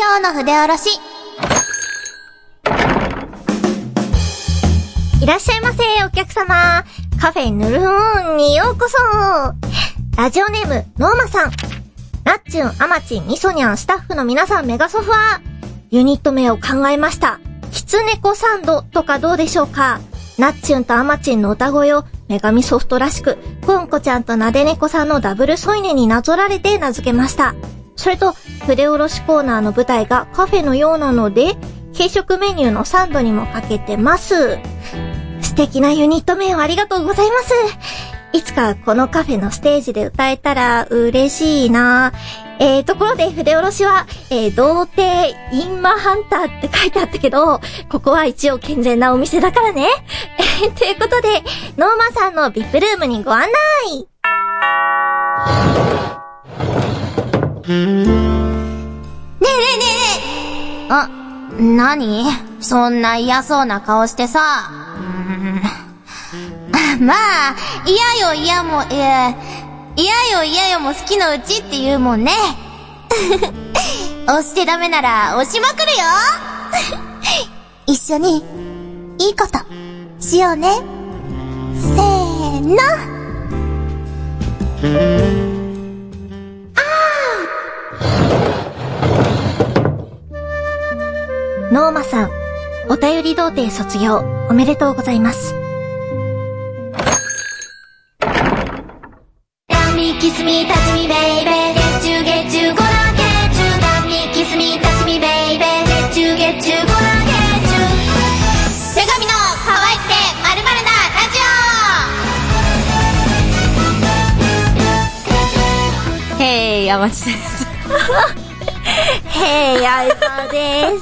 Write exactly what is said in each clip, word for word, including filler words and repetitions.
今日の筆下ろし。いらっしゃいませ、お客様。カフェヌルーンにようこそ。ラジオネーム、ノーマさん。ナッチュン、アマチン、ミソニャン、スタッフの皆さん、メガソファー。ユニット名を考えました。キツネコサンドとかどうでしょうか。ナッチュンとアマチンの歌声を女神ソフトらしく、コンコちゃんとナデネコさんのダブル添い寝になぞられて名付けました。それと、筆下ろしコーナーの舞台がカフェのようなので、軽食メニューのサンドにもかけてます。素敵なユニット名をありがとうございます。いつかこのカフェのステージで歌えたら嬉しいな。えー、ところで筆下ろしは、えー、童貞インマハンターって書いてあったけど、ここは一応健全なお店だからね。えー、ということで、ノーマさんの ブイアイピー ルームにご案内。ねえねえねえねえ。あ、なに？そんな嫌そうな顔してさ。まあ、嫌よ嫌も、いや、嫌よ嫌よも好きのうちって言うもんね。押してダメなら押しまくるよ。一緒に、いいことしようね。せーの。ノーマさん、お便り童貞卒業おめでとうございます。キスミタチミベイベー月中月中ゴラ月中ダミキスミタチミベイベー月中月中ゴラ月中女神の可愛くてまるまるなラジオ。 へーい、山地です。 へーい、あいさです。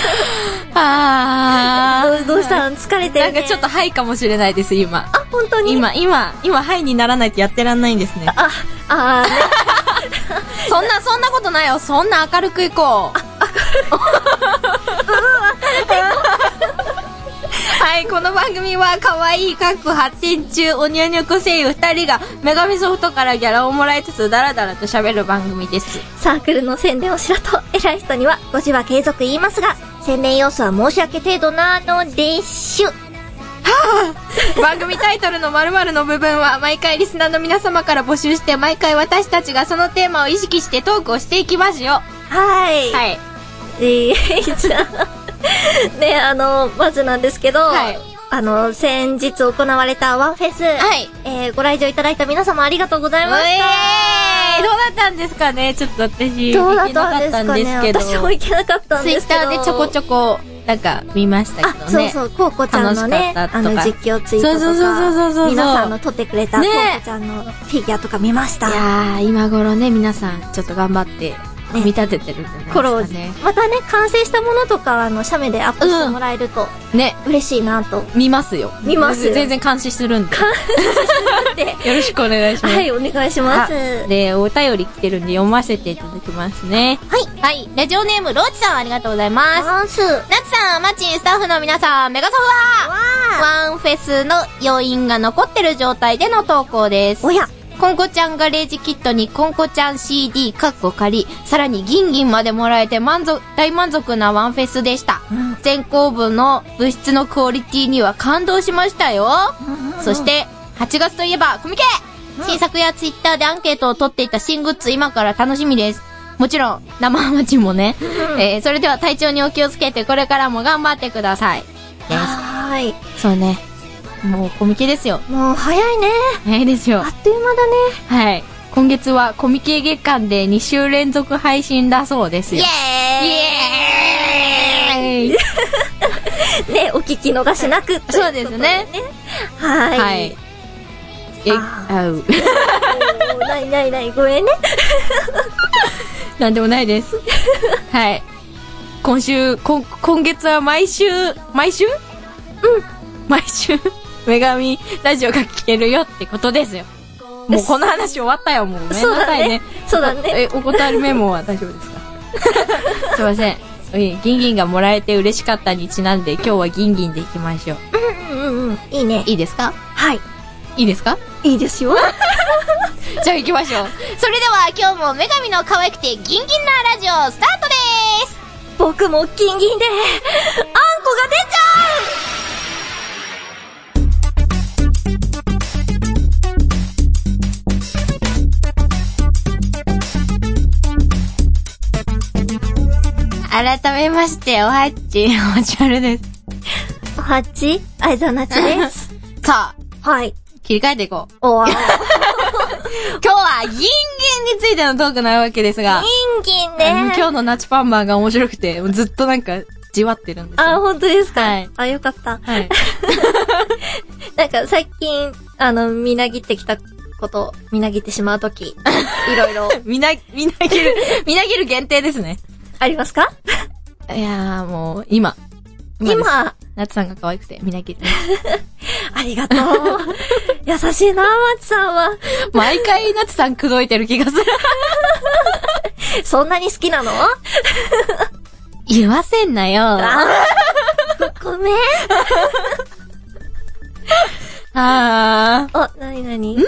あーどうしたの？疲れてるね。 なんかちょっとハイかもしれないです、今。 あ、本当に？ 今、今、今ハイにならないとやってらんないんですね。 あ、あーね。 そんな、そんなことないよ。そんな明るくいこう。あ、明るく。うん、明るくいこう。はい、この番組は可愛いかっこ発展中おにゃにゃこ声優二人が女神ソフトからギャラをもらいつつダラダラと喋る番組です。 サークルの宣伝をしろと偉い人にはご字は継続言いますが、宣伝要素は申し訳程度なのでしゅ。はあ、番組タイトルの〇〇の部分は毎回リスナーの皆様から募集して、毎回私たちがそのテーマを意識してトークをしていきますよ。 はい。 はい。 えー、じゃあね、あの、まずなんですけど、はい、あの、先日行われたワンフェス、はい、えー、ご来場いただいた皆様ありがとうございました。えー、どうだったんですかね。ちょっと私、 どうだったんですかね。私も行けなかったんですけど。 ツイッターでちょこちょこ、なんか見ましたけどね。 あ、そうそう、コウコちゃんのね、あの実況ツイートとか、そうそうそうそうそう、皆さんの撮ってくれたコウコちゃんのフィギュアとか見ました。 いやー、今頃ね、皆さんちょっと頑張って、ね、見立ててるんじゃないですかね。 またね、完成したものとか、あの、写メでアップしてもらえると、うん、ね、嬉しいなと。 見ますよ。 見ますよ。 全然監視するんで。 監視するんで。 よろしくお願いします。 はい、お願いします。 で、お便り来てるんで読ませていただきますね。 はい。 はい。ラジオネーム、ローチさんありがとうございます。 ナツさん、マチン、スタッフの皆さん、メガソファーワンフェスの余韻が残ってる状態での投稿です。 おや。 コンコちゃんガレージキットにコンコちゃん シーディー かっこ借り、さらにギンギンまでもらえて満足、大満足なワンフェスでした。うん、全校部の物質のクオリティには感動しましたよ。うん、そして、はちがつといえばコミケ、うん、新作やツイッターでアンケートを取っていた新グッズ今から楽しみです。もちろん、生ハマチもね。うん、えー、それでは体調にお気をつけてこれからも頑張ってください。です。 はい。 そうね。もうコミケですよ。 もう早いね。 早いですよ。 あっという間だね。 はい。今月はコミケ月間でに週連続配信だそうですよ。 イエーイイエーイね、お聞き逃しなく、ね、 そうですね。 はい。 はい。え、あう。 ないないない、ごめんね。 なんでもないです。はい。今週、こ、今月は毎週、毎週？うん。毎週。女神ラジオが聞けるよってことですよ。もうこの話終わったよ、もう。ごめんなさいね。 そうだね。 え、お断りメモは大丈夫ですか？すいません。ギンギンがもらえて嬉しかったにちなんで、今日はギンギンでいきましょう。 うんうんうんうん。いいね。 いいですか？ はい。 いいですか？ いいですよ。 じゃあ行きましょう。それでは今日も女神の可愛くてギンギンなラジオスタートでーす。 僕もギンギンで、あんこが出ちゃ改めまして、おはっち、おちゃるです。 う。おはっち、あいざなちです。 さあ、 はい。 切り替えていこう。 おわ。 今日はギンギンについてのトークなわけですが。 ギンギンね。 今日のナチパンマンが面白くて、ずっとなんか、じわってるんですよ。 あ、本当ですか？ はい。 あ、よかった。 はい。 なんか最近、あの、みなぎってきたこと、みなぎってしまうとき、いろいろ。 みな、みなぎる、みなぎる限定ですね。 ありますか？ いやーもう、今。 今。今ナツさんが可愛くて、みなぎる。 ありがとう。優しいな、マツさんは。 毎回ナツさん口説いてる気がする。 そんなに好きなの？ 言わせんなよ。 ごめん。 あー。 お、なになに？ん？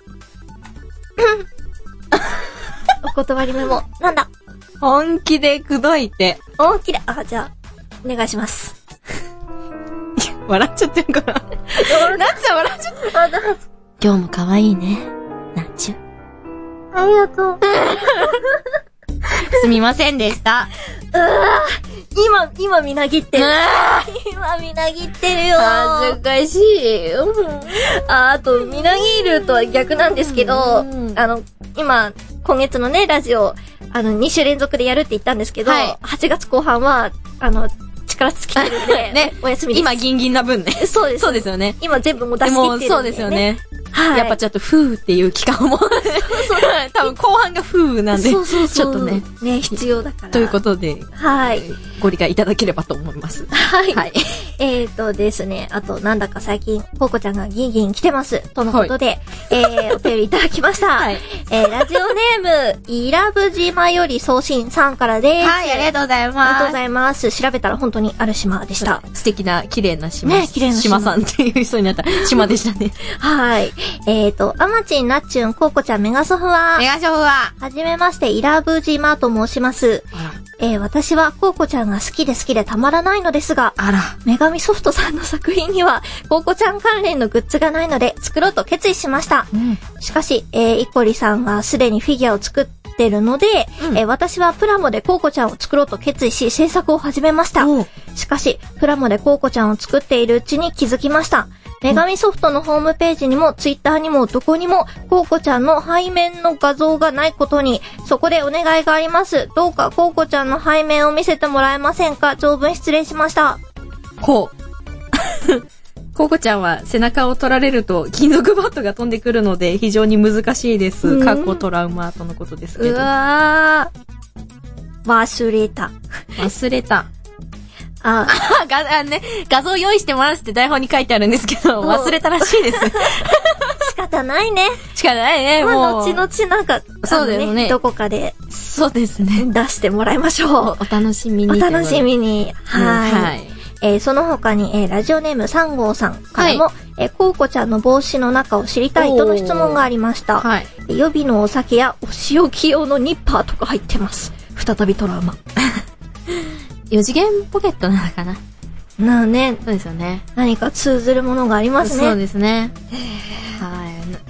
お断りメモ。なんだ？ 本気で口説いて。 本気で、あ、じゃあ、お願いします。 笑っちゃってるから。ナツさん笑っちゃってる。今日も可愛いね。ナッチュ。 ありがとう。 すみませんでした。 うわぁ、今、今みなぎってる。今みなぎってるよ。 恥ずかしい。 あ、あと、みなぎるとは逆なんですけど、あの、今、今月のね、ラジオ、あの、に週連続でやるって言ったんですけど、はい、はちがつこう半は、あの、力尽きてるんで、ね、お休みです。 今ギンギンな分ね。 そうです。 そうですよね。 今全部もう出し切ってるんで、ね。 でも、そうですよね。 はい。 やっぱちょっと、ふーっていう期間も。多分後半がふーなんで。 そうそうそう。 ちょっとね。 ね、必要だから。 ということで。 はい。 ご理解いただければと思います。 はい。はい。えーとですね、あと、なんだか最近、コウコちゃんがギンギン来てます。とのことで、はい、えー、お便りいただきました。はい。えー、ラジオネーム、伊良部島より送信さんからです。 はい、ありがとうございます。 ありがとうございます。調べたら本当にある島でした。 素敵な、綺麗な島。 ね、綺麗な島。島さんっていう人になった島でしたね。 はい。えーと、アマチン、ナッチュン、コウコちゃん、メガソフは。 メガソフは。 はじめまして、伊良部島と申します。えー、私はコウコちゃんが好きで好きでたまらないのですが、 あら。 女神ソフトさんの作品には、コウコちゃん関連のグッズがないので、作ろうと決意しました。うん、しかし、えー、イコリさんがすでにフィギュアを作ってるので、うんえー、私はプラモでコウコちゃんを作ろうと決意し、制作を始めました。しかし、プラモでコウコちゃんを作っているうちに気づきました。女神ソフトのホームページにもツイッターにもどこにもコウコちゃんの背面の画像がないことに、そこでお願いがあります。どうかコウコちゃんの背面を見せてもらえませんか？長文失礼しました。 こう。コウコちゃんは背中を取られると金属バットが飛んでくるので非常に難しいです。かっこトラウマとのことですけど。 うわー。忘れた。 忘れた。 ああ、が、あね、画像用意してますって台本に書いてあるんですけど、忘れたらしいです。 仕方ないね。 仕方ないね、もう。 まあ、後々なんか、 そうですね。 どこかで。 そうですね。 出してもらいましょう。 お楽しみに。 お楽しみに。はい。はい。えー、その他に、えー、ラジオネームさん号さんからも、はい、えー、コウコちゃんの帽子の中を知りたいとの質問がありました。はい。予備のお酒やお仕置き用のニッパーとか入ってます。再びトラウマ。 四次元ポケットなのかな。 なあね。 そうですよね。 何か通ずるものがありますね。 そうですね。はい。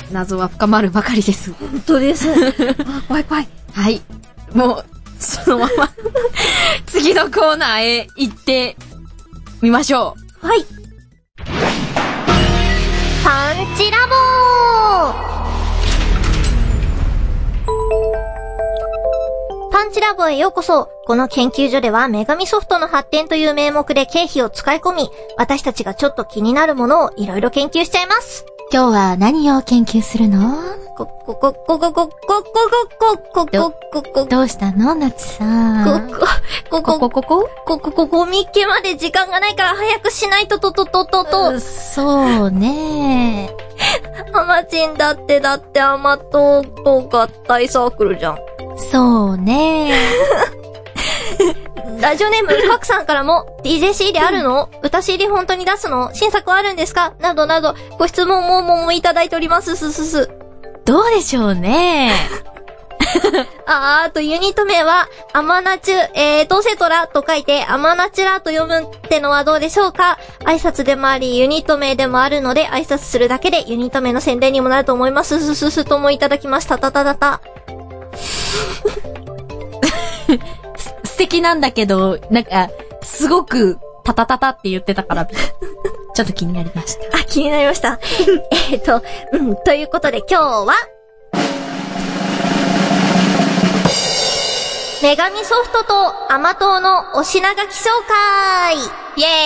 謎は深まるばかりです。 本当です。あ、怖い怖い。 はい。もう、そのまま、次のコーナーへ行ってみましょう。はい。パンチラボーパンチラボへようこそ。この研究所では女神ソフトの発展という名目で経費を使い込み、私たちがちょっと気になるものをいろいろ研究しちゃいます。 今日は何を研究するの？ こ、こ、こ、こ、こ、こ、こ、こ、こ、こ、こ、こ、こ、 どうしたの？なつさん。 こ、こ、こ、こ、こ、こ、こ、こ、こ、ゴミっけまで時間がないから早くしないと、と、と、と、と、と。 そうね。 アマチンだってだってアマトと合体サークルじゃん。 そうね。 ラジオネームカクさんからも ディージェー シーディー あるの、うん、歌 シーディー 本当に出すの、新作はあるんですか、などなどご質問もももいただいております。すすす。 どうでしょうね。 あー、あとユニット名は、アマナチュ、えー、どうせトラと書いて、アマナチュラと読むってのはどうでしょうか。挨拶でもあり、ユニット名でもあるので、挨拶するだけでユニット名の宣伝にもなると思います。すすすともいただきました。たたたた。 素敵なんだけど、なんか、すごく、タタタタって言ってたから、ちょっと気になりました。 あ、気になりました。えっと、うん、ということで今日は、女神ソフトと甘党のお品書き紹介イエ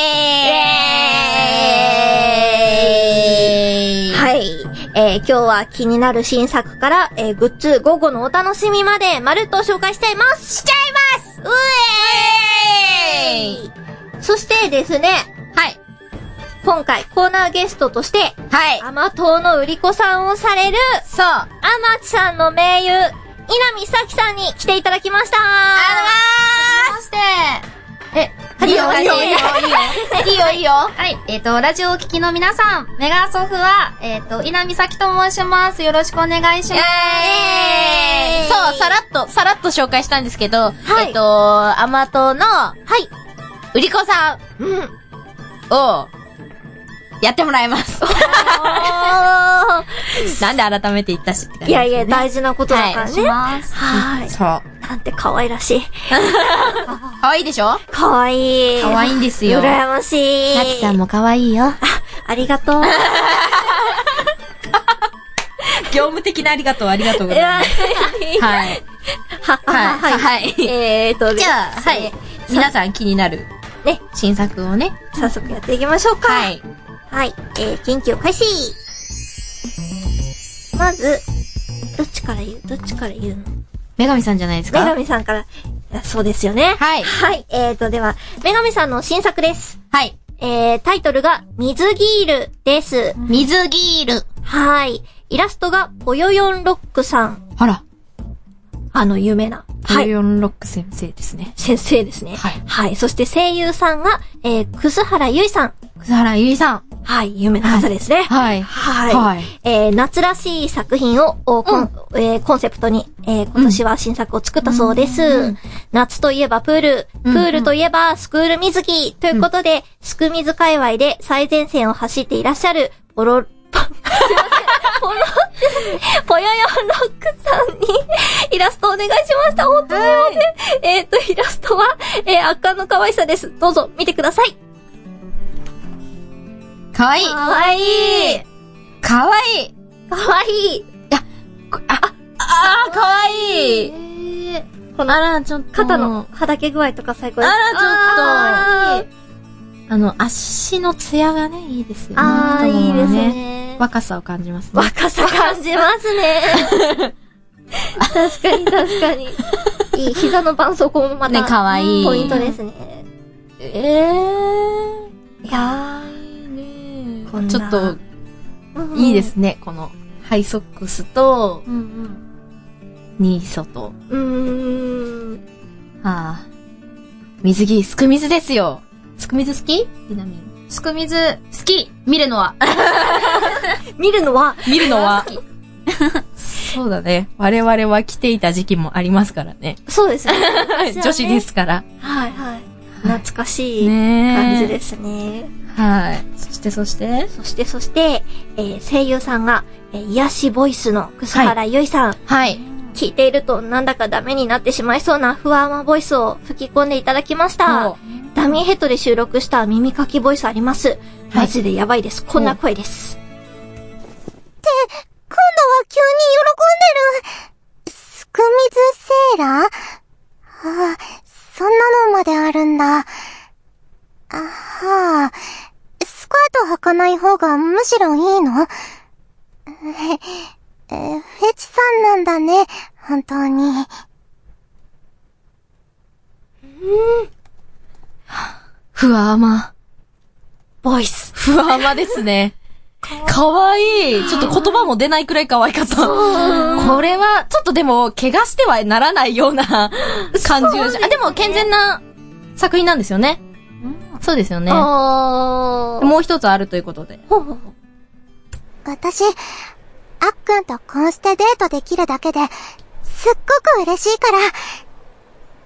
ーイはい。えー、今日は気になる新作から、えー、グッズ午後のお楽しみまで、まるっと紹介しちゃいますしちゃいますうえーいそしてですね、 はい。 今回コーナーゲストとして、 はい。 甘党の売り子さんをされる、 そう。 あまちさんの盟友、稲見咲さんに来ていただきましたー。 あらーしてえ、 いいよ、いいよ、いいよ、いいよ。いいよ、いいよ。 はい。えっ、ー、と、ラジオをお聞きの皆さん、メガソフは、えっ、ー、と、稲見咲と申します。よろしくお願いします。 えー、そう、さらっと、さらっと紹介したんですけど、はい、えっ、ー、と、甘党の、はい、売り子さん、うん、を、やってもらいます。なんで改めて言ったしって感じですね。 いやいや、大事なことだからね。 はい。 はい。 そう。 なんて可愛らしい。 可愛いでしょ？ 可愛い。 可愛いんですよ。 羨ましい。 なきさんも可愛いよ。 あ、ありがとう。 業務的なありがとう、ありがとうございます。はい。 は、は、はい。はい。えーと、 じゃあ、はい。皆さん気になる、 ね、 新作をね、 早速やっていきましょうか。 はい。 はい。えー、研究開始。まず、どっちから言うどっちから言うの女神さんじゃないですか？ 女神さんから。そうですよね。 はい。 はい。えーと、では、女神さんの新作です。 はい。 えー、タイトルが、水ギールです。 水ギール。 はい。イラストが、ぽよよんロックさん。 あら。 あの、有名な。 ぽよよんロック先生ですね。 先生ですね。 はい。 はい。そして声優さんが、えー、くすはらゆいさん。 くすはらゆいさん。 はい。有名な方ですね。 はい。 はい。 はい。 えー、夏らしい作品を、おこん、うん、えー、コンセプトに、えー、今年は新作を作ったそうです。うんうん、夏といえばプール、プールといえばスクール水着ということで、うん、スク水界隈で最前線を走っていらっしゃる、ポロ、ポ、すいません。ポロ、ぽよよんロックさんにイラストお願いしました。本当にすいません。えっと、イラストは、えー、圧巻の可愛さです。どうぞ見てください。 かわいい。 かわいい。 かわいい。 かわいい。いや、あ、あ、あー、かわいい。えー、この、あら、ちょっと、肩のはだけ具合とか最高です。 あら、ちょっと、あの、足のツヤがね、いいですよね。 あー、いいですね。 若さを感じますね。 若さ感じますね。確かに確かに。いい、膝の絆創膏もまた、 ね、かわいい。 ポイントですね。 えー。 いやー。 ちょっと、いいですね。この、ハイソックスと、 うんうん、 ニーソと。 うーん。 はぁ、あ。水着、すく水ですよ。すく水好き？みなみん。 すく水、好き見るのは。 見るのは見るのは好き。そうだね。我々は着ていた時期もありますからね。 そうですね。 女子ですから。 はいはい。懐かしい感じですね。 はい。そしてそして。 そしてそして、えー、声優さんが、えー、癒しボイスのくすはらゆいさん。 はい。 聞いているとなんだかダメになってしまいそうなふわまボイスを吹き込んでいただきました。ダミーヘッドで収録した耳かきボイスあります。マジでやばいです。こんな声です。って、今度は急に喜んでる。すく水セーラー？ああ、そんなのまであるんだ。あはあ、スカート履かない方がむしろいいの？え、え、フェチさんなんだね、本当に。うん。 ふわま。 ボイス。 ふわまですね。かわいい。ちょっと言葉も出ないくらい可愛かった。これは、ちょっとでも、怪我してはならないような感じがし、ね、あ、でも健全な作品なんですよね。うん、そうですよね。もう一つあるということで。ほうほうほう。 私、あっくんとこうしてデートできるだけで、 すっごく嬉しいから。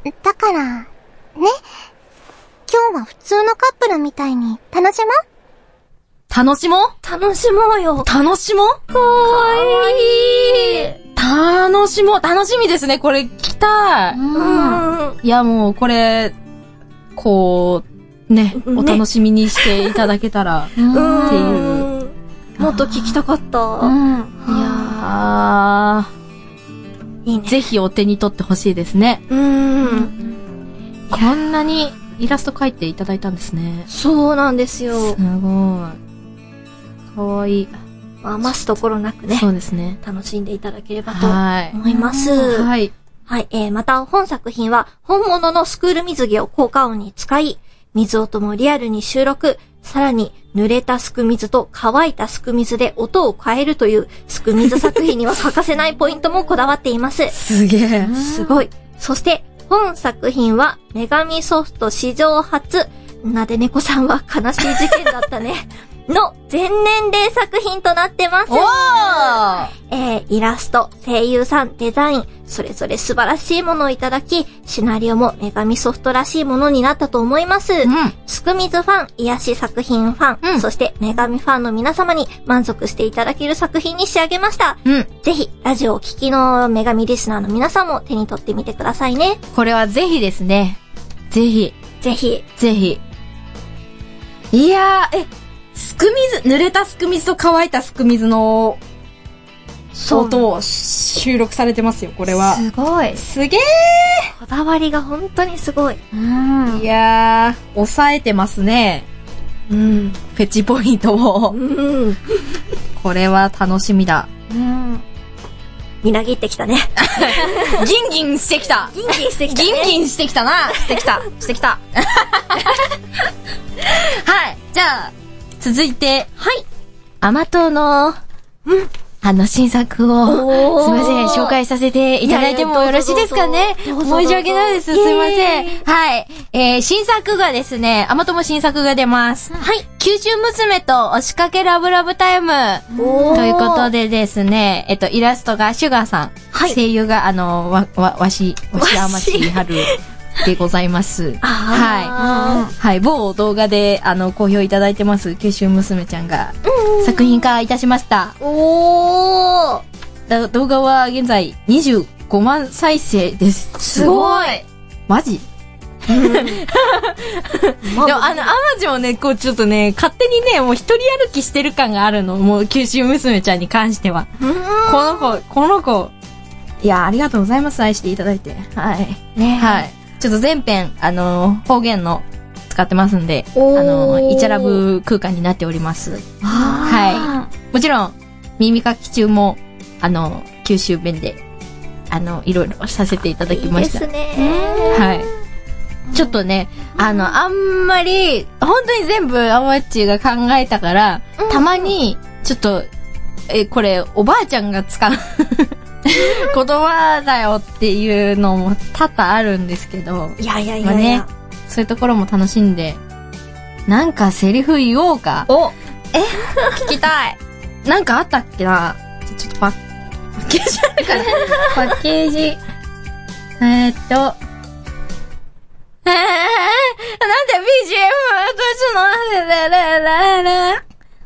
だから、ね。今日は普通のカップルみたいに楽しもう。 楽しもう楽しもうよ。 楽しもうかわいい。 楽しもう。楽しみですね。これ聞きたい。 うん。 いや、もうこれ、こう、ね、お楽しみにしていただけたら、っていう。 もっと聞きたかった。 うん。いやー。 いいね。 ぜひお手に取ってほしいですね。 うん。 こんなにイラスト描いていただいたんですね。 そうなんですよ。 すごい。かわいい。 余すところなくね。 そうですね。 楽しんでいただければとはい思います。 はい。 はい。えー、また本作品は本物のスクール水着を効果音に使い、水音もリアルに収録、さらに濡れたすく水と乾いたすく水で音を変えるというすく水作品には欠かせないポイントもこだわっています。 すげえ。 すごい。そして本作品は女神ソフト史上初、なで猫さんは悲しい事件だったね。の全年齢作品となってます。 おーえー、イラスト、声優さん、デザイン、それぞれ素晴らしいものをいただき、シナリオも女神ソフトらしいものになったと思います。 うん。 すくみずファン、癒し作品ファン、 うん、 そして女神ファンの皆様に満足していただける作品に仕上げました。 うん。 ぜひ、ラジオを聴きの女神リスナーの皆さんも手に取ってみてくださいね。 これはぜひですね。ぜひ。 ぜひ。 ぜひ。いやー、え、すく水、濡れたすく水と乾いたすく水の音を収録されてますよ、これは。 すごい。 すげー。 こだわりが本当にすごい。 うん。いやー、抑えてますね。 うん。 フェチポイントを。 うん。 これは楽しみだ。 うん。みなぎってきたね。 ギンギンしてきた。 ギンギンしてきたね。 ギンギンしてきたな。してきた。してきた。はい。じゃあ、続いて、 はい。 甘党の、うん、あの新作を、すいません、紹介させていただいてもよろしいですかね。申し訳ないです。すいません。はい。えー、新作がですね、甘党も新作が出ます。 はい。 九州娘と押しかけラブラブタイム。ということでですね、えっと、イラストがシュガーさん。はい。声優が、あの、わ、わ、わし、わしあましはる。でございます。はい。はい。某動画で、あの、好評いただいてます、九州娘ちゃんが、作品化いたしました。 おー。 動画は現在にじゅうごまん再生です。 すごい。 マジでも、あの、アマジもね、こう、ちょっとね、勝手にね、もう一人歩きしてる感があるの。もう、九州娘ちゃんに関しては。この子、この子。いや、ありがとうございます。愛していただいて。はい。ね。はい。ちょっと全編、あのー、方言の使ってますんで、あのー、イチャラブ空間になっております。はい。もちろん、耳かき中も、あのー、九州弁で、あのー、いろいろさせていただきました。 いいですね。 はい。ちょっとね、あの、あんまり、本当に全部アマッチが考えたから、うん、たまに、ちょっと、え、これ、おばあちゃんが使う。言葉だよっていうのも多々あるんですけど。 いやいやいやいや、 まあね、そういうところも楽しんで。なんかセリフ言おうか。 おえ聞きたい。なんかあったっけな。ちょっとパッ、パッケージあるかな。パッケージ。えーっと。えー、なんで ビージーエム どうすのララララ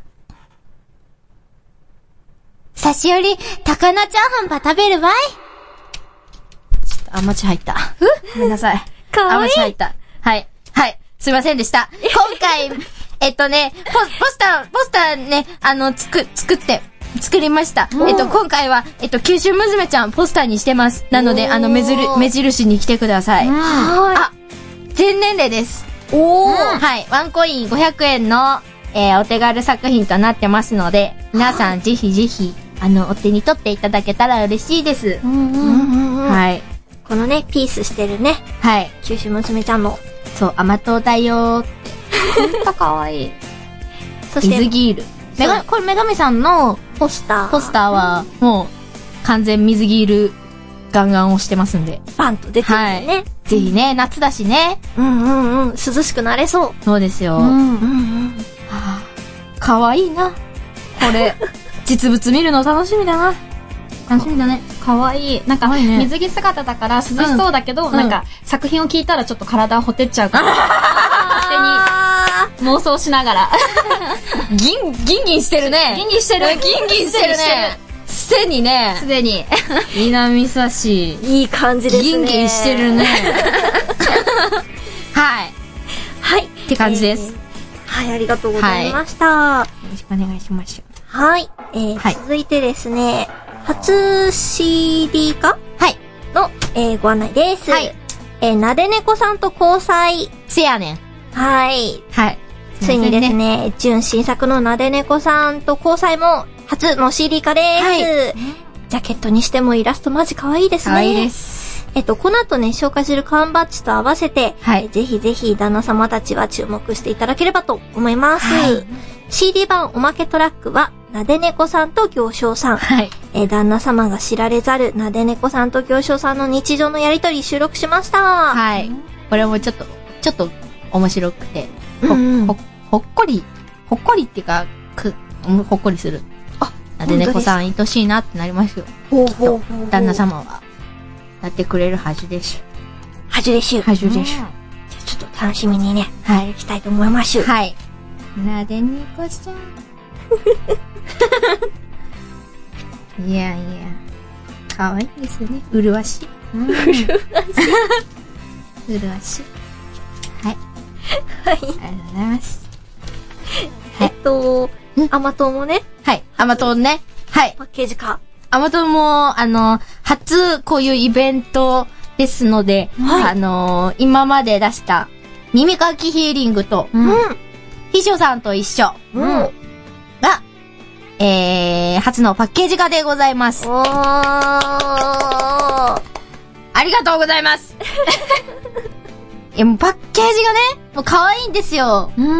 差し寄り、高菜チャーハンば食べるわい。ちょっと、あ、間違入った。ごめんなさい。 かわいい。 あ、間違入った。はい。はい。すいませんでした。今回、えっとね、ポ、ポスター、ポスターね、あの、つく、作って、作りました。えっと、今回は、えっと、九州娘ちゃんポスターにしてます。なので、あの、目印、目印に来てください。あ、全年齢です。 おー。はい。ワンコインごひゃくえんの、えー、お手軽作品となってますので、皆さんぜひぜひ、あの、お手に取っていただけたら嬉しいです。 うんうんうん、 はい。 このね、ピースしてるね。 はい。 九州娘ちゃんの。 そう、甘党だよーって。ほんとかわいい。そして、水ギール。メガ、これメガミさんのポスター。 ポスターは、もう、完全水ギール、ガンガン押してますんで。 バンと出てるんでね、はい。 ぜひね、夏だしね。 うんうんうん。涼しくなれそう。 そうですよ。 うんうんうん。 はぁ。かわいいな。これ。実物見るの楽しみだな。楽しみだね。 可かわいい。なんか、 いいね水着姿だから涼しそうだけど、 うんなんか、作品を聞いたらちょっと体ほてっちゃうから、勝手に妄想しながら。 ギン、ギンギンしてるね。 ギンギンしてる。 ギンギンしてるね。すでにね。 すでに。 南差し。 いい感じですね。 ギンギンしてるね。はい。 はい。 って感じです。 えーはい、ありがとうございました。はい、 よろしくお願いします。 はい。えーはい、続いてですね、初 シーディー 化はい。 の、えー、ご案内です。はい。えー、なでねこさんと交際。 せやねん。 はい。 はい。 ついにですね、純新作のなでねこさんと交際も初の シーディー 化です。はい。ジャケットにしてもイラストマジ可愛いですね。可愛いです。えっと、この後ね、紹介する缶バッジと合わせて、はい、ぜひぜひ旦那様たちは注目していただければと思います。はい、シーディー 版おまけトラックは、なでねこさんと行商さん。はい、えー、旦那様が知られざるなでねこさんと行商さんの日常のやりとり収録しました。 はい。これもちょっと、ちょっと面白くて、ほ、うん、ほ、ほっこり、ほっこりっていうか、く、ほっこりする。あ、なでねこさん愛しいなってなりますよ。ほうほうほうほう。旦那様は。なってくれるはずです。 はずです。 はずです。 じゃあちょっと楽しみにね、はい、したいと思います。 はい。なでねこさん。いやいや、かわいいですよね。うるわしい。うん、うるわしい。うるわしい。はい。はい。ありがとうございます。 はい、えっと、甘党もね。 はい。甘党ね。はい。 パッケージ化。 アマトも、あの、初こういうイベントですので、はい、あの、今まで出した耳かきヒーリングと、うん、秘書さんと一緒、うん、が、えー、初のパッケージ化でございます。おー。ありがとうございます。いや、もうパッケージがね、もう可愛いんですよ。うん。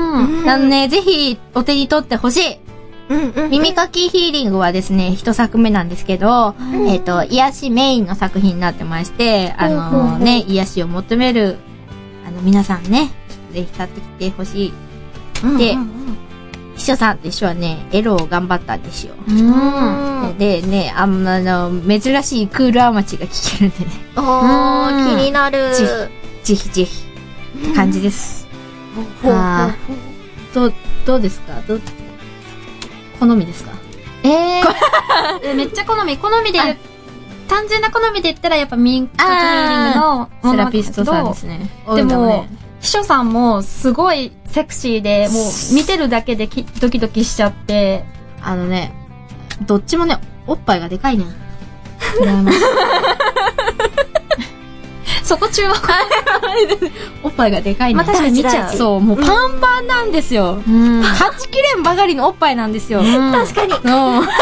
なので、ね、ぜひお手に取ってほしい。うんうんうん、耳かきヒーリングはですね、一作目なんですけど、うん、えっと、癒しメインの作品になってまして、あのーうんうん、ね、癒しを求める、あの、皆さんね、ぜひ買ってきてほしい。うんうんうん、で、秘書さんと一緒はね、エロを頑張ったんですよ。うん、でね、あの、珍しいクールアマチが聴けるんでね。 おー、気になる。 ぜひ、ぜひぜひ、って感じです。うん、あどう、どうですかどう好みですか？ えー、めっちゃ好み。好みで、単純な好みで言ったらやっぱミンカキヒーリングのセラピストさんですね。 でも、ね、秘書さんもすごいセクシーで、もう見てるだけできドキドキしちゃって。 あのね、どっちもね、おっぱいがでかいねん。羨ましい。 そこ注目。 おっぱいがでかいね。 まあ、確かに見ちゃう。 そう、もうパンパンなんですよ。うん。はちきれんばかりのおっぱいなんですよ。うん、 確かに。うん。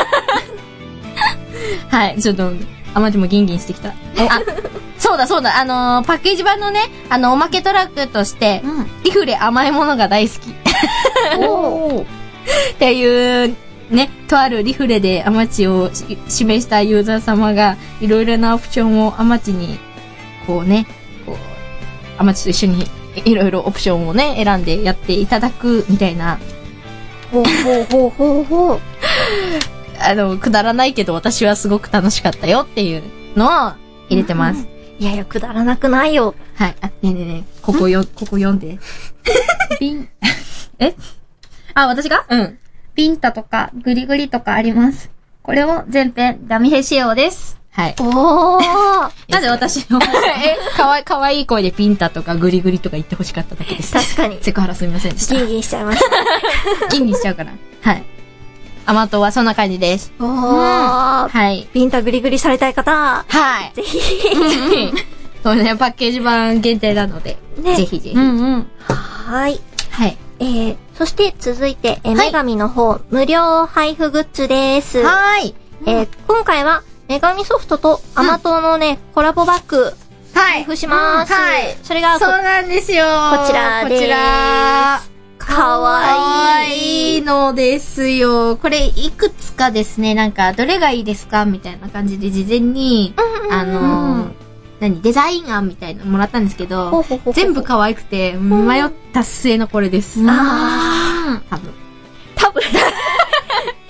はい、ちょっと、あまりもギンギンしてきた。あ、そうだそうだ、あのー、パッケージ版のね、あの、おまけトラックとして、うん、リフレ甘いものが大好き。おー。っていう、ね、とあるリフレでアマチを示したユーザー様が、いろいろなオプションをアマチに、こうね、こう、アマチと一緒にいろいろオプションをね、選んでやっていただくみたいな。 ほうほうほうほうほう。 あの、くだらないけど私はすごく楽しかったよっていうのを入れてます。うん、 いやいや、くだらなくないよ。 はい。あ、ねえねえねえ、ここよ、ここ読んで。 ビン、えあ、私がうん。 ビンタとかグリグリとかあります。これを全編ダミヘ仕様です。 はい。 おーなぜ私のえ、かわい、かわいい声でピンタとかグリグリとか言ってほしかっただけです。 確かに。 セクハラすみませんでした。 ギンギンしちゃいました。 ギンギンしちゃうから。はい。アマトはそんな感じです。 おー。うん、はい。ピンタグリグリされたい方。 はい。 ぜひ。 そうね、パッケージ版限定なので。ね。ぜひぜひ。うんうん。はい。 はい。 えー、そして続いて、え、女神の方、無料配布グッズです。 はい。 えー、今回は、女神ソフトとアマトのね、うん、コラボバッグ、配布します。 はい。 それが、 そうなんですよ。 こちらです。 こちら。 かわいいのですよ。これ、いくつかですね、なんか、どれがいいですかみたいな感じで、事前に、うん、あのー、何デザイン案みたいなのもらったんですけど、ほうほうほうほう全部可愛くて、迷った末のこれです。 ああ。 多分。 多分。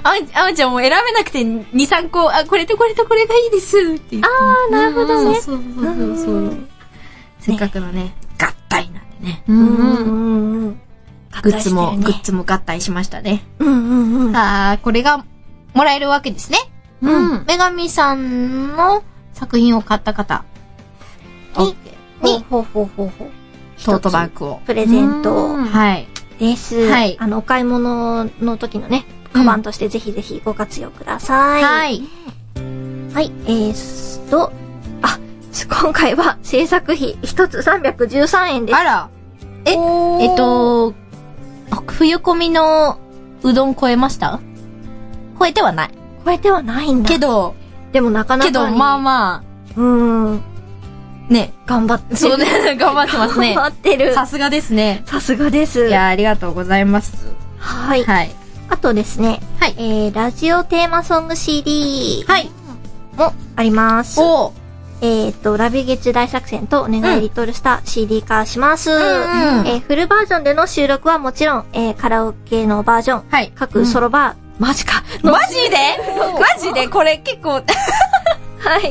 あま、あまちゃんも選べなくてに、さんこ、あ、これとこれとこれがいいですって言って。 あー、なるほどね。 そうそうそうそう。うせっかくのね、合体なんでね。 うんうんうん。 グッズも、グッズも合体しましたね。 うんうんうん。 あー、これがもらえるわけですね。うん。女神さんの作品を買った方に、に、ほうほうほうほう。 トートバッグを。 プレゼント。 はい。 です。はい。あの、お買い物の時のね、カバンとしてぜひぜひご活用ください。はい。はい、えーと、あ、今回は制作費一つさんびゃくじゅうさんえんです。 あら。え、えっと、冬込みのうどん超えました？超えてはない。 超えてはないんだ。 けど、 でもなかなかに。 けど、まあまあ。うーん。 ね。 頑張ってる。 そうね、頑張ってますね。 頑張ってる。 さすがですね。 さすがです。 いや、ありがとうございます。 はい。 はい。 あとですね。はい。えー、ラジオテーマソング シーディー。はい。もあります。おー。えっと、ラビゲッチュ大作戦とお願いリトルスター シーディー 化します。うん、えー、フルバージョンでの収録はもちろん、えー、カラオケのバージョン。はい。各ソロバー。うん、マジか。 マジでマジでこれ結構。はい。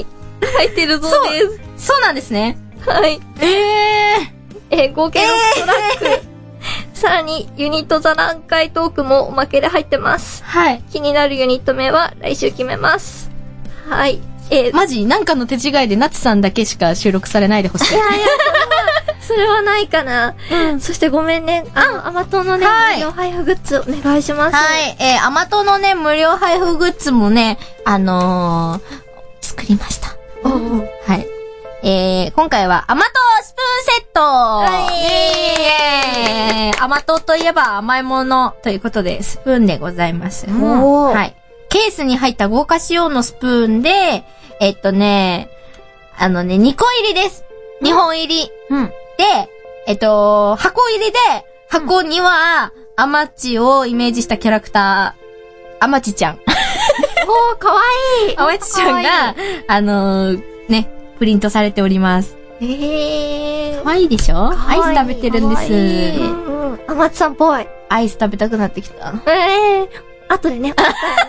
入ってるそうです。 そうなんですね。 はい。 えー。 えー、合計ろくトラック。えー、さらに、ユニット座談会トークもおまけで入ってます。はい。気になるユニット名は来週決めます。はい。 えー、マジなんかの手違いでナツさんだけしか収録されないでほしい。いやいや、 それはないかな。うん。そしてごめんね。あの、アマトのね、無料配布グッズお願いします。 はい。えー、アマトのね、無料配布グッズもね、あのー、作りました。おお。はい。えー、今回は甘党スプーンセット。はい。イエーイ。甘党といえば甘いものということで、スプーンでございます。おー。はい。ケースに入った豪華仕様のスプーンで、えっとね、あのね、にこ入りです。にほん入り。うん。で、えっと、箱入りで、箱には、アマチをイメージしたキャラクター、アマチちゃん。 おー、かわいい。 アマチちゃんが、あのー、ね、プリントされております。 えー。 かわいいでしょ？アイス食べてるんです。 うんうん。アマチさんっぽい。 アイス食べたくなってきた。 えー。後でね。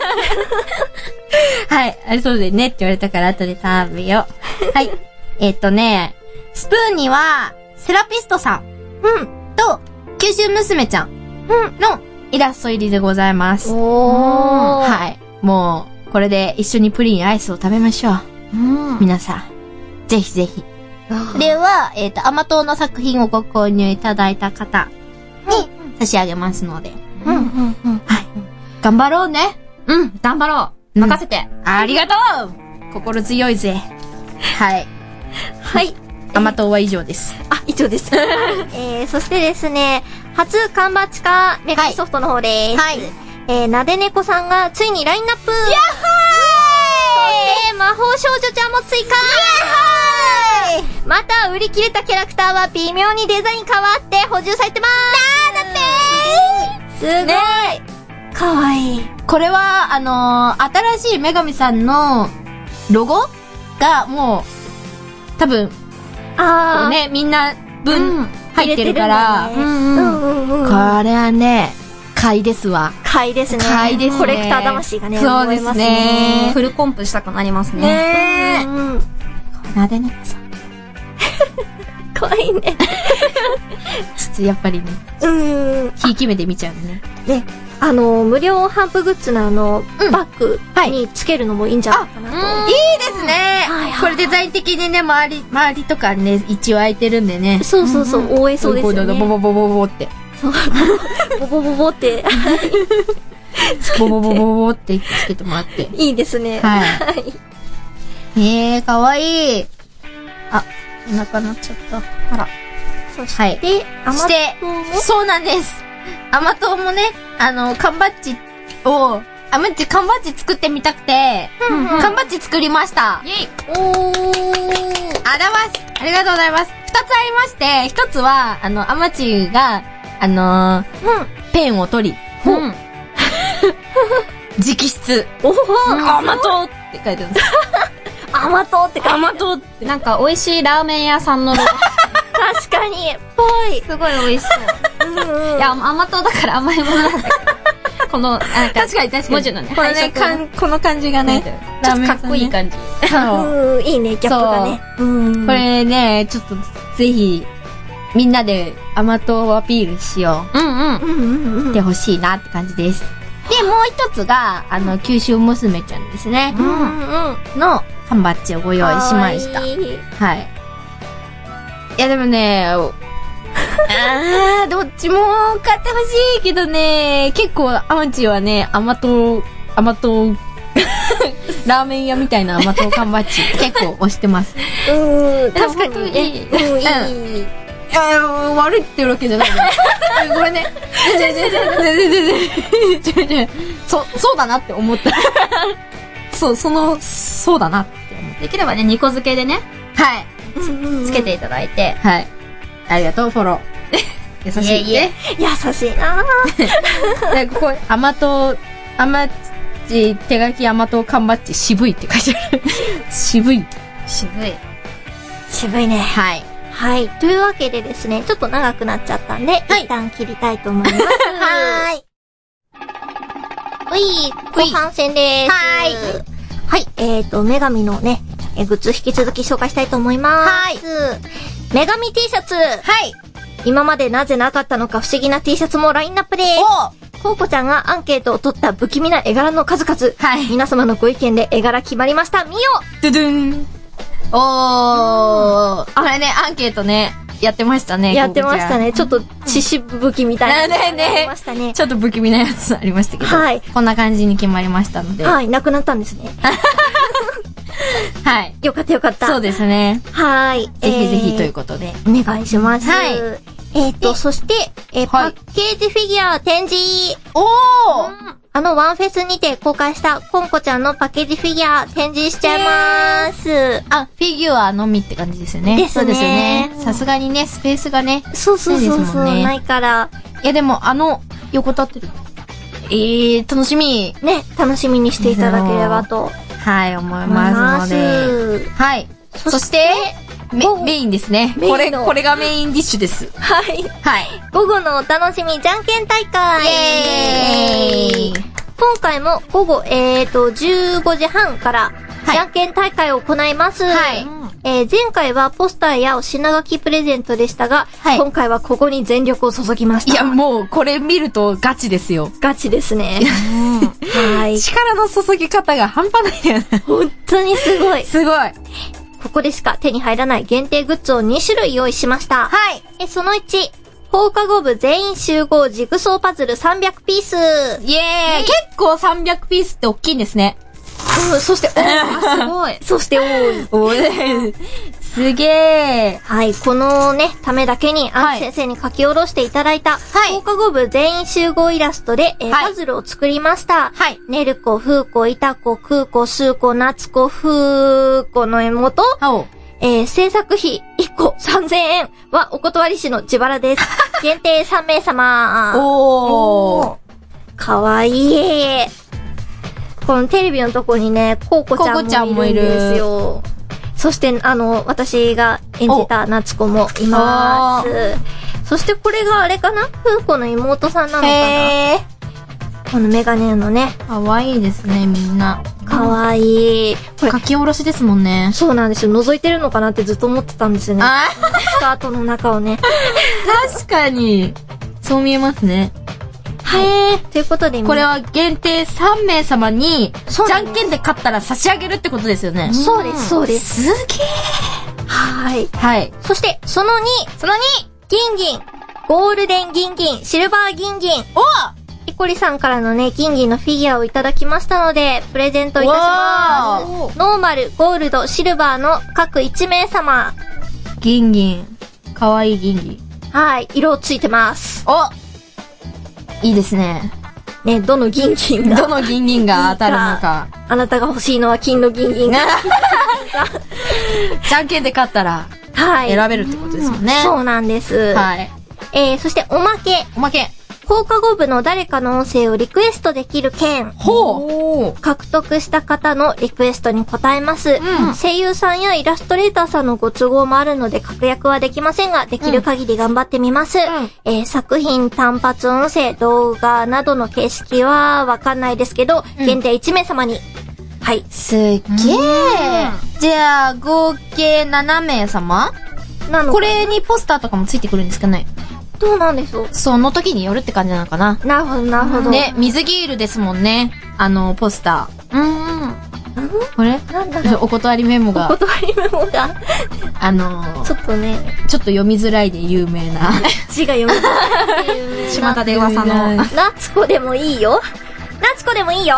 はい。あれそうでねって言われたから後で食べよう。はい。えっとね、スプーンには、セラピストさん。うん。と、九州娘ちゃん。うん。のイラスト入りでございます。おー。はい。もう、これで一緒にプリン、アイスを食べましょう。うん。皆さん、ぜひぜひ。では、えっと、アマトの作品をご購入いただいた方に差し上げますので。うん、うん、うん。はい。頑張ろうね。 うん、頑張ろう。任せて。 うん、ありがとう。心強いぜ。はい。 はい。 アマトは以上です。 あ、以上です。えー、そしてですね、初缶バッチ化メガソフトの方です。はい。えー、なでねこさんがついにラインナップ。やっほーい。そして、魔法少女ちゃんも追加。やっほーい。また、売り切れたキャラクターは微妙にデザイン変わって補充されてまーす。なーだってー。すごい。ね、かわいい。 これは、あのー、新しい女神さんのロゴがもう、多分、あー。ね、みんな分入ってるから、うんうんうん、これはね、買いですわ。 買いですね。 買いですね。 コレクター魂がね、 そうですね。 フルコンプしたくなりますね。 ねえ。うんうん、なでねこさん。 かわいいね。 ちょっとやっぱりね、うん。ひいき目で見ちゃうね。 ね。あの、無料頒布グッズのあの、うん、バッグにつけるのもいいんじゃないかなと。 いいですね、はいはい。これデザイン的にね、周り、周りとかね、一応空いてるんでね。 そうそうそう、うんうん、覆えそうですよね。 ボボボボボボって。 そう。ボボボボって。 ボボボボボってつけてもらって。 いいですね。 はい。えー、かわいい。あ、お腹鳴っちゃった。あら。 そして、はい、 そして、そうなんです。甘党もね、あの、缶バッジを、あ、まじ、缶バッジ作ってみたくて、うんうん、缶バッジ作りました。イェイ。おー。あらます。ありがとうございます。二つありまして、一つは、あの、アマチが、あのー、うん、ペンを取り、うん、直筆。おー。甘党って書いてあるんです。 甘党って書いてある。 甘党って。 なんか、美味しいラーメン屋さんのロゴ。 確かに、ぽい。 すごい美味しそう。うんうん、いや、甘党だから甘いものなんだけど。 この、あ、 確かに確かに。 文字のね、 このね、 配色かん、この感じがね、 ちょっとかっこいい感じ。 そう。 うん、いいね、ギャップがね。うん。 これね、ちょっと、ぜひ、みんなで甘党をアピールしようんうん。 うんうんうう。 ん。 てほしいなって感じです。で、もう一つが、あの、九州娘ちゃんですね。 うんうんうん。 の缶バッジをご用意しました。 かわいいはい。いやでもね、あー、どっちも買ってほしいけどね、結構アマチはね、甘党、甘党、ラーメン屋みたいな甘党缶バッジ結構推してます。 うん、確かにね。 いいうん、いい。 いや、悪いって言うわけじゃないの。ごめんね。違う違う違う違う違う違う違う違う。そ、そうだなって思った。そう、その、そうだなって思っできればね、二個漬けでね、 た。はい。 つけていただいて。 はい。ありがとう、フォロー。優しい。 いえいえ。 優しいなぁ。 で、ここ、甘党、甘ち、手書き甘党缶バッジ、渋いって書いてある。渋い。 渋い。 渋いね。 はい。 はい。というわけでですね、ちょっと長くなっちゃったんで、 はい一旦切りたいと思います。 はーい。 うい、後半戦でーす。 はーい。 はい。えーと、女神のね、えグッズ引き続き紹介したいと思います。 はい女神 T シャツ。 はい。 今までなぜなかったのか不思議な T シャツもラインナップです。 おコウコちゃんがアンケートを取った不気味な絵柄の数々。 はい。 皆様のご意見で絵柄決まりました。見よドゥドゥン。おー。あれね、アンケートね、やってましたね。 やってましたね。 ね。ちょっと、血しぶきみたいな。 ねねねやりましたね。 ちょっと不気味なやつありましたけど。 はいこんな感じに決まりましたので。 はい、なくなったんですね。 はい。 よかったよかった。 そうですね。 はい。 ぜひぜひというこことで。 とで。お願いします。 はいえっと、そして、えーパはいッケージフィギュア展示。 おーあのワンフェスにて公開したコンコちゃんのパッケージフィギュア展示しちゃいまーす。 あ、フィギュアのみって感じですよね。 ですねそうですよね。さすがにね、スペースがね。 そうそうそうそう、 ないですもんねないから、 いやでも、あの、横立ってる。えー、楽しみ。 ね、楽しみにしていただければとはい、思い思いまますので。 す。 はい。 そそして、メ午後メインですね。 メインのこれ、これがメインディッシュです。 はい。 はい。 午後のお楽しみじゃんけん大会。 イエーイ。 今回も午後、えーと、じゅうごじはんから、 はいじゃんけん大会を行います。 はいえー前回はポスターやお品書きプレゼントでしたが、 はい今回はここに全力を注ぎました。 いや、もう、これ見るとガチですよ。 ガチですね。はい。 力の注ぎ方が半端ないんだよね。 本当にすごい。 すごい。 ここでしか手に入らない限定グッズをに種類用意しました。 はい。 え、そのいち、放課後部全員集合ジグソーパズルさんびゃくピース。 イエーイ。結構さんびゃくピースって大きいんですね。 うん、そして、 あ、すごい。 そして多い。 おえすげえ。 はい、このね、ためだけに、アンはいチ先生に書き下ろしていただいた、 はい放課後部全員集合イラストで、えーはいパズルを作りました。 はい。 ねるこ、ふうこ、いたこ、くうこ、すうこ、なつこ、ふうこの絵元、 おえー、制作費いっこさんぜんえんはお断りしの自腹です。限定さんめいさま。 おー。 かわいい。このテレビのとこにね、コウコちゃコウコちゃんんもいもいるるんですよ。そして、あの、私が演じた夏子もいます。そしてこれがあれかなフーコの妹さんなのかなへー。 このメガネのね、 かわいいですね、みんな。 かわいい。これ、 書き下ろしですもんね。 そうなんですよ。覗いてるのかなってずっと思ってたんですよね。 あスカートの中をね。 確かに。そう見えますね。 はい。ということで、 これは限定さんめい様に、 そうなんですじゃんけんで勝ったら差し上げるってことですよね。 そうです、そうです。 すげはい。 ー。はい。 そして、そのに、 そのに、 ギンギン、ゴールデンギンギン、シルバーギンギン、 おイコリさんからのね、ギンギンのフィギュアをいただきましたので、プレゼントいたします。 わノーマル、ゴールド、シルバーの各いちめい様。 ギンギン。かわいいギンギン。 はい、色ついてます。 おいいですね。 ね、どのギンギンが。 どのギンギンが当たるのか。 あなたが欲しいのは金のギンギンが。 じゃんけんで勝ったらはい。 選べるってことですもんね。 そうなんです。 はい。 えー、そしておまけ。 おまけ。 放課後部の誰かの音声をリクエストできる件。 ほう。獲得した方のリクエストに答えます。 うん、 声優さんやイラストレーターさんのご都合もあるので確約はできませんが、できる限り頑張ってみます。うん、えー、作品、単発音声、動画などの形式はわかんないですけど、うん、限定いち名様に。はい。 すっげー。じゃあ、合計なな名様なの？これにポスターとかもついてくるんですかね？ どうなんでしょう。 その時によるって感じなのかな。 なるほど、なるほど。 ね、水ギールですもんね。あの、ポスター。うんうん。これなんだろう。 お断りメモが。 お断りメモが。 あのー、 ちょっとね。 ちょっと読みづらいで有名な。 字が読みづらいで有名な。 巷で噂の。 ナツコでもいいよ。ナツコでもいいよ。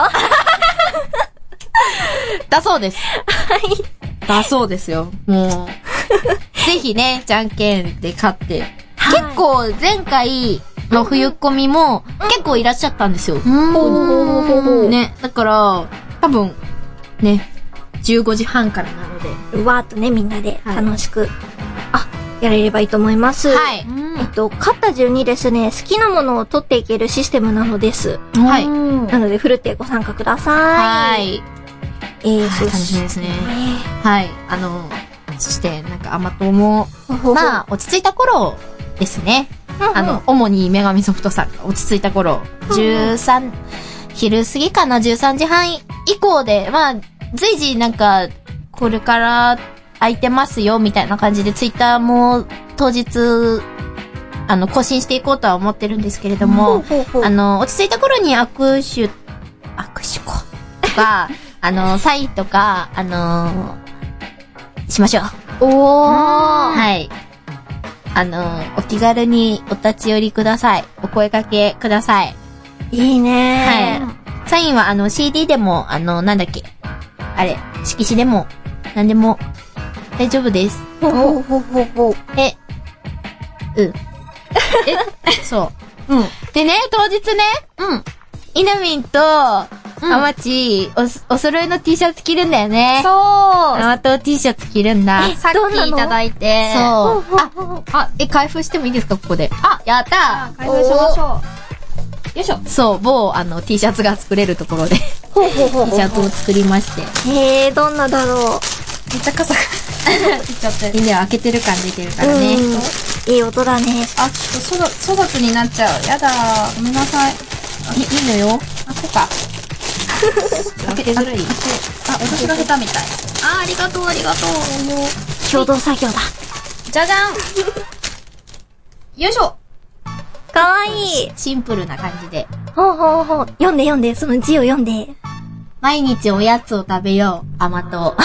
だそうです。 はい。 だそうですよ。もう。ぜひね、じゃんけんで勝って。はい、結構前回の冬コミも結構いらっしゃったんですよ。 うん。 ね、だから、多分、ね、じゅうごじはんからなので。 うわーっとね、みんなで楽しく、はい、あ、やれればいいと思います。 はい。 えっと、勝った順にですね、好きなものを取っていけるシステムなのです。 はい。 なので、ふるってご参加ください。 はい。 えー、 はい、楽しみですね。はい。あの、そして、なんか、甘党も、まあ、落ち着いた頃ですね。あの、主に女神ソフトさんが落ち着いた頃、じゅうさん、昼過ぎかな、じゅうさんじはん以降で、まあ、随時なんか、これから空いてますよ、みたいな感じで、ツイッターも当日、あの、更新していこうとは思ってるんですけれども、あの、落ち着いた頃に握手、握手子とか、あの、サインとか、あのー、しましょう。 おー。 はい。あのー、お気軽にお立ち寄りください。お声掛けください。 いいねー。はい。サインはあの シーディー でも、あの、なんだっけ。あれ、色紙でも、なんでも、大丈夫です。 ほほほほほ。 え、うん。え、そう。うん。でね、当日ね、うん。イナミンと、アマチ、お、お揃いの T シャツ着るんだよね。 そう。 アマト T シャツ着るんだ。 さっきいただいて。 そう。あ、あ、え、開封してもいいですかここで。あ、やったー開封しましょう。よいしょ。 そう、某、あの、T シャツが作れるところで。 ほうほうほう。 T シャツを作りまして。 へえ、どんなだろう。 めっちゃカサカサ。いっちゃってる。 いいんだよ、開けてる感出てるからね。 いい音だね。 あ、ちょっと粗雑になっちゃう。やだー。ごめんなさい。 い、いいのよ。 あ、こうか。 開けてづらい。 あ、私が下手みたい。あ、ありがとう、ありがとう。 共同作業だ。 じゃじゃんよいしょ。 かわいい。 シンプルな感じで。 ほうほうほう。読んで読んで、その字を読んで。 毎日おやつを食べよう、甘党。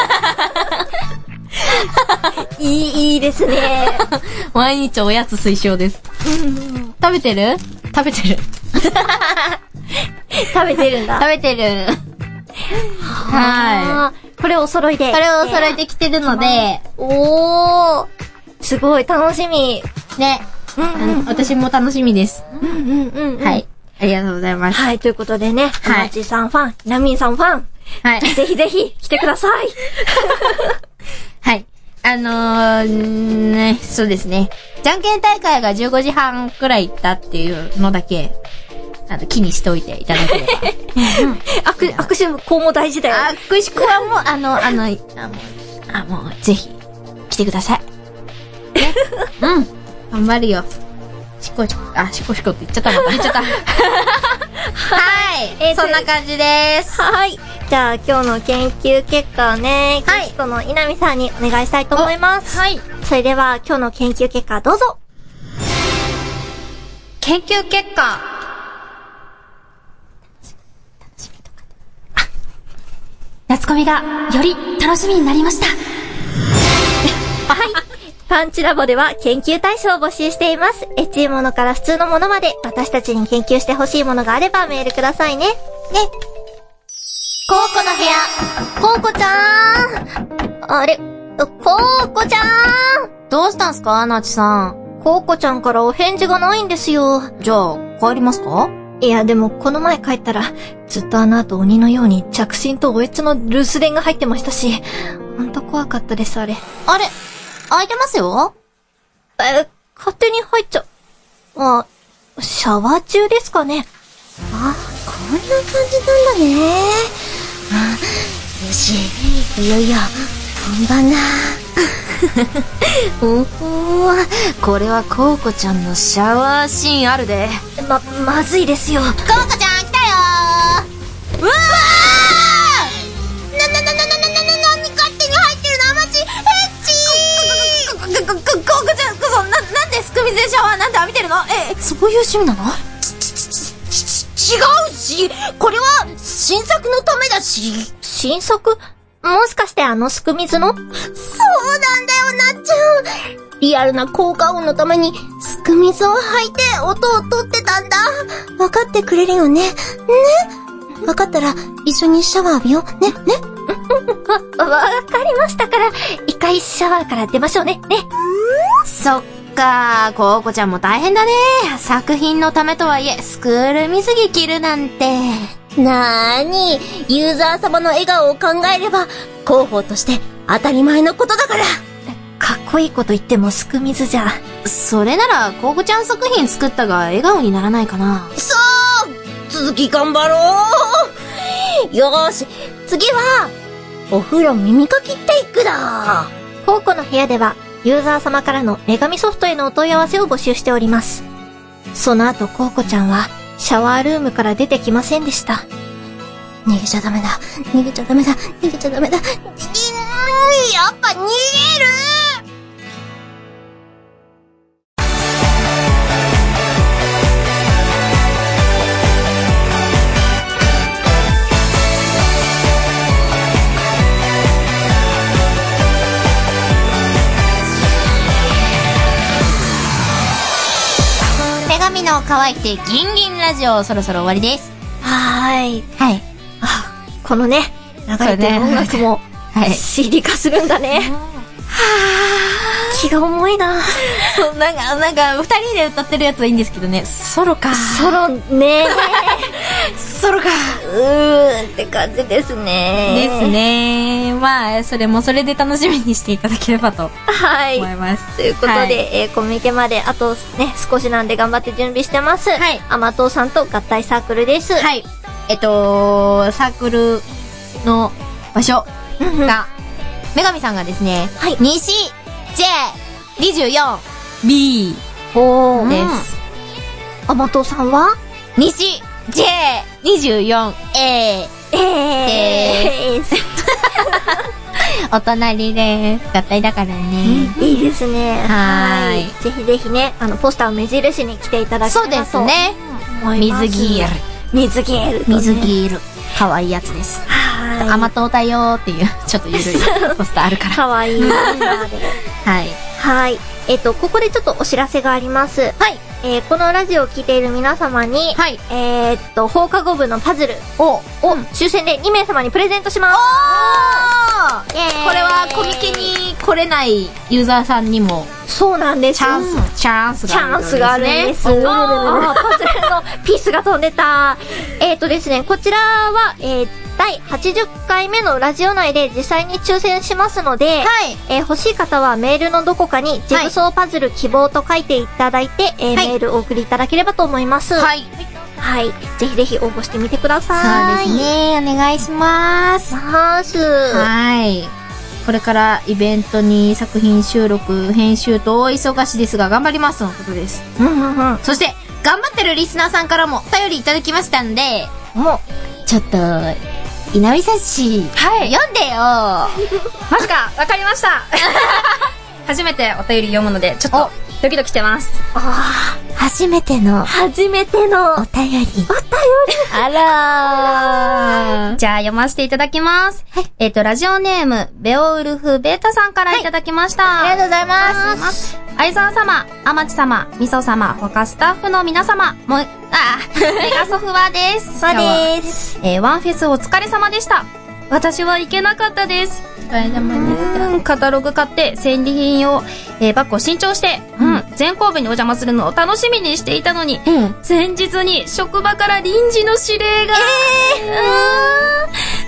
いい、いいですね。 毎日おやつ推奨です。食べてる？食べてる。 食べてるんだ。 食べてる。はい。 これお揃いで。 これをお揃いで着てるので。 おー。すごい楽しみ。 ね。うんうん、私も楽しみです。 うんうんうん、うん。 はい。ありがとうございます。 はい、ということでね、 はい。 アマチさんファン、ナミンさんファン。 はい。 ぜひぜひ来てください。 はい。あのー、ね、そうですね。じゃんけん大会がじゅうごじはんくらい行ったっていうのだけ、あの、気にしておいていただければ。 うんうん。握、握手項も大事だよ。 握手項はもう、あの、あの、あ、もう、あ、もう、ぜひ、来てください。ね。うん。頑張るよ。しこしこ、あ、しこしこって言っちゃったまた。言っちゃった。はい。えー、そんな感じです。 はい。じゃあ今日の研究結果をね、ゲストの稲見さんにお願いしたいと思います。 はい。 それでは今日の研究結果どうぞ。 研究結果。夏コミがより楽しみになりました。 はい。パンチラボでは研究対象を募集しています。エッチいものから普通のものまで私たちに研究してほしいものがあればメールくださいね。ね。コウコの部屋。コウコちゃん。あれ、コウコちゃん。 どうしたんすか、なちさん。 コウコちゃんからお返事がないんですよ。 じゃあ、帰りますか？ いや、でもこの前帰ったら、ずっとあの後鬼のように着信とおえつの留守電が入ってましたし、ほんと怖かったです、あれ。 あれ開いてますよ？ え、勝手に入っちゃ、あ、 シャワー中ですかね。あ、こんな感じなんだね。あ、よし、いよいよ本番だ。 おお、これはコウコちゃんのシャワーシーンあるで。 ま、まずいですよ。 コウコちゃん来たよー。うわー、な、な、な、な、な、な、な、な、何勝手に入ってるの、アマチ、ヘッチー。コウコちゃんこそ、な、なんでスクミズでシャワーなんて浴びてるの？え、そういう趣味なの？違うし、これは新作のためだし。 新作？もしかしてあのすく水の？そうなんだよ、なっちゃん。リアルな効果音のためにすく水を吐いて音を取ってたんだ。わかってくれるよね。ね。わかったら一緒にシャワー浴びよう。ね、ね。わ、わかりましたから、一回シャワーから出ましょうね。ね。 そっか、コウコちゃんも大変だね。作品のためとはいえ、スクール水着着るなんて。 なーに、ユーザー様の笑顔を考えれば、広報として当たり前のことだから。かっこいいこと言ってもすく水じゃ。 それなら、コウコちゃん作品作ったが笑顔にならないかな。 そう、続き頑張ろう。よーし、次は、お風呂耳かきテイクだ。コウコの部屋では、ユーザー様からの女神ソフトへのお問い合わせを募集しております。その後、コウコちゃんは、シャワールームから出てきませんでした。逃げちゃダメだ。逃げちゃダメだ。逃げちゃダメだ。やっぱ逃げる！ 女神の乾いてギンギンラジオ、そろそろ終わりです。 はーい。 はい。 あ、このね、流れてる音楽も、 はい。 シーディー 化するんだね。はぁ、気が重いな。 そう、なんか、なんか、二人で歌ってるやつはいいんですけどね、ソロか。 ソロね。 ソロか。 うーんって感じですね。 ですね。まあ、それもそれで楽しみにしていただければとはい。 思います。 ということで、 はい、 えー、コミケまであとね、少しなんで頑張って準備してます。 はい。 甘党さんと合体サークルです。 はい。えっと、サークルの場所が、女神さんがですね、はい、西 ジェイにじゅうよんビーおーです。 甘党さんは西 ジェイにじゅうよんエーえー、です。 お隣です。合体だからね。 いいですね。 はーい。 ぜひぜひね、あの、ポスターを目印に来ていただければと。そうですね。 水ギール。 水ギール、ね。 水ギール。かわいいやつです。はい。甘党だよーっていう、ちょっとゆるいポスターあるから。 かわいい。はい。はい。えっと、ここでちょっとお知らせがあります。はい。えー、このラジオを聴いている皆様に、はい。えー、っと、放課後部のパズルを、を、抽選でにめいさまにプレゼントします。 おー！これはコミケに来れないユーザーさんにも、 そうなんです。 チャンス、チャンスがあるんですね。チャンスがあるんです。パズルのピースが飛んでた。えー、っとですね、こちらは、えー、だいはちじゅっかいめのラジオ内で実際に抽選しますので、はい、えー、欲しい方はメールのどこかにジグソーパズル希望と書いていただいて、はい、えーはい、メールをお送りいただければと思います。はい。はい。ぜひぜひ応募してみてください。 そうですね。お願いします。 ます。 はい。これからイベントに作品収録、編集と大忙しですが頑張りますとのことです。 うんうんうん。 そして、頑張ってるリスナーさんからもお便りいただきましたんで、もう、ちょっと、稲見さっしー、はい、読んでよマジか、わかりました初めてお便り読むので、ちょっと、ドキドキしてます。 ああ、初めての、 初めての、 お便り。お便り。 あらー。じゃあ読ませていただきます。はい。えっと、ラジオネーム、ベオウルフベータさんからいただきました。 はい、ありがとうございます。 ます相沢様、天地様、みそ様、他スタッフの皆様、もう、あ、メガソフワです。 そうです。 えー、ワンフェスお疲れ様でした。私は行けなかったです。 お疲れ様でした。 カタログ買って戦利品を、えー、バッグを新調して、うん、全校部にお邪魔するのを楽しみにしていたのに、うん、前日に職場から臨時の指令が、えー、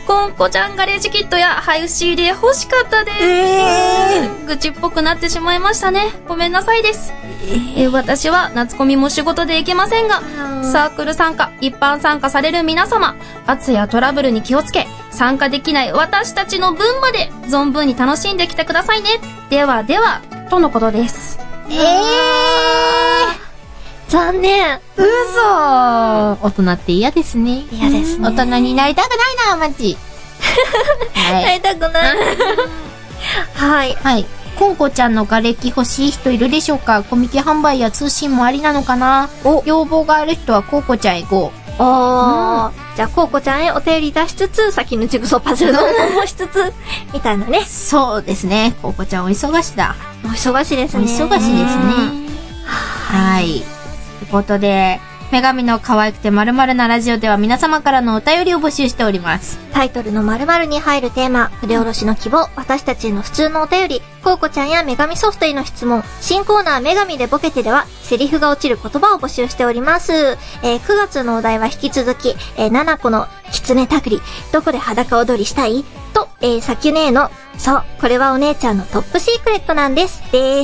コンコちゃんガレージキットや配布 シーディー 欲しかったです。 えー、愚痴っぽくなってしまいましたね。ごめんなさいです。えー、私は夏コミも仕事で行けませんが、サークル参加、一般参加される皆様、圧やトラブルに気をつけ、参加できない私たちの分まで存分に楽しんできてくださいね。ではでは、とのことです。 えー、残念。 嘘。大人って嫌ですね。 嫌ですね。 大人になりたくないな、マジ。 はい。なりたくない。はい。 はい。コンコちゃんの瓦礫欲しい人いるでしょうか？コミケ販売や通信もありなのかな？お、要望がある人はコウコちゃんへゴー。 おー、うん、じゃあコウコちゃんへお便り出しつつ、さっきのジグソーパズルの応募しつつみたいなね。 そうですね。コウコちゃんお忙しだ。 お忙しいですね。 お忙しいですね。はい。ということで、女神の可愛くて〇〇なラジオでは皆様からのお便りを募集しております。 タイトルの〇〇に入るテーマ、筆下ろしの希望、私たちへの普通のお便り、コウコちゃんや女神ソフトへの質問、新コーナー女神でボケてでは、セリフが落ちる言葉を募集しております。えー、くがつのお題は引き続き、えー、ななこの狐たぐり、どこで裸踊りしたいと、えー、さきねえの、そう、これはお姉ちゃんのトップシークレットなんです。です。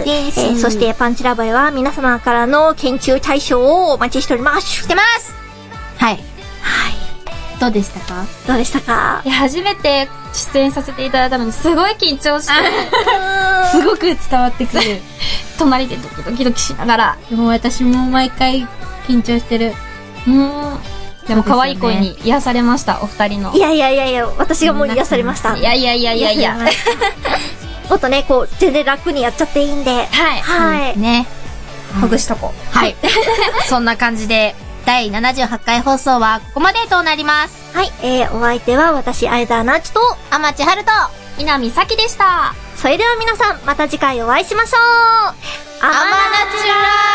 です。えー、そしてパンチラボへは皆様からの研究対象をお待ちしております。 してます。はい。はい。どうでしたか？ どうでしたか？ いや、初めて出演させていただいたのにすごい緊張して、 すごく伝わってくる。 隣でドキドキドキしながら。 でも私も毎回緊張してる。 うーん。でも可愛い声に癒されました、お二人の。 いやいやいやいや、私がもう癒されました。 いやいやいやいやいや。 もっとね、こう、全然楽にやっちゃっていいんで。はい。 はい。ね。 ほぐしとこう。 はい。そんな感じで、だいななじゅうはちかい放送はここまでとなります。 はい。えー、お相手は私、相沢なちと、 天地春と、 稲見咲でした。 それでは皆さん、また次回お会いしましょう。 アマナチュラー